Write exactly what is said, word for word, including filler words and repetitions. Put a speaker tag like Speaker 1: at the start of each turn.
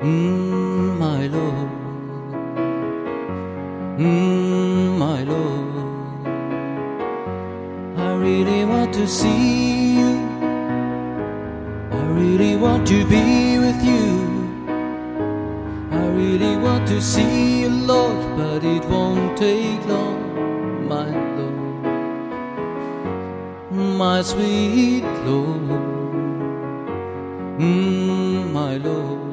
Speaker 1: mm, my Lord, mm, my Lord. I really want to see you, I really want to be with you. I really want to see you, Lord, but it won't take long, my Lord, my sweet Lord, mm, my Lord.